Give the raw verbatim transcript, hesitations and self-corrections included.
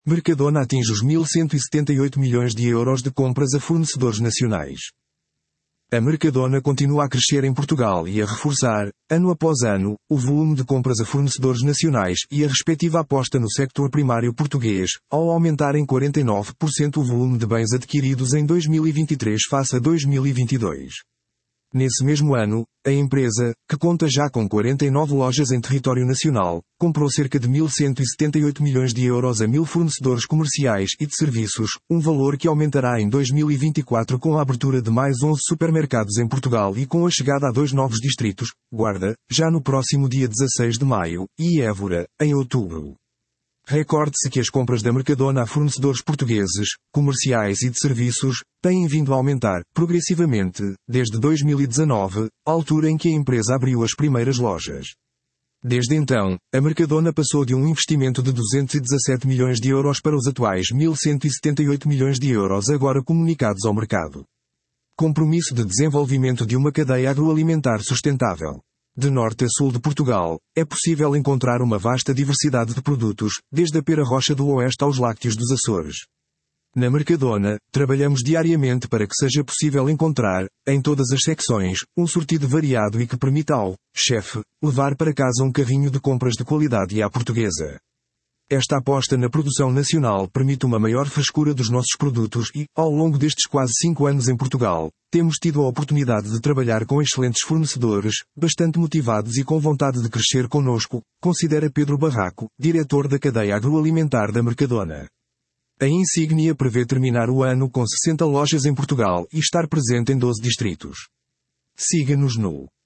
Mercadona atinge os mil cento e setenta e oito milhões de euros de compras a fornecedores nacionais. A Mercadona continua a crescer em Portugal e a reforçar, ano após ano, o volume de compras a fornecedores nacionais e a respectiva aposta no sector primário português, ao aumentar em quarenta e nove por cento o volume de bens adquiridos em dois mil e vinte e três face a dois mil e vinte e dois. Nesse mesmo ano, a empresa, que conta já com quarenta e nove lojas em território nacional, comprou cerca de mil cento e setenta e oito milhões de euros a mil fornecedores comerciais e de serviços, um valor que aumentará em dois mil e vinte e quatro com a abertura de mais onze supermercados em Portugal e com a chegada a dois novos distritos, Guarda, já no próximo dia dezasseis de maio, e Évora, em outubro. Recorde-se que as compras da Mercadona a fornecedores portugueses, comerciais e de serviços, têm vindo a aumentar, progressivamente, desde dois mil e dezanove, altura em que a empresa abriu as primeiras lojas. Desde então, a Mercadona passou de um investimento de duzentos e dezassete milhões de euros para os atuais mil cento e setenta e oito milhões de euros agora comunicados ao mercado. Compromisso de desenvolvimento de uma cadeia agroalimentar sustentável. De norte a sul de Portugal, é possível encontrar uma vasta diversidade de produtos, desde a pera roxa do Oeste aos lácteos dos Açores. Na Mercadona, trabalhamos diariamente para que seja possível encontrar, em todas as secções, um sortido variado e que permita ao chefe levar para casa um carrinho de compras de qualidade e à portuguesa. Esta aposta na produção nacional permite uma maior frescura dos nossos produtos e, ao longo destes quase cinco anos em Portugal, temos tido a oportunidade de trabalhar com excelentes fornecedores, bastante motivados e com vontade de crescer conosco, considera Pedro Barraco, diretor da cadeia agroalimentar da Mercadona. A insígnia prevê terminar o ano com sessenta lojas em Portugal e estar presente em doze distritos. Siga-nos no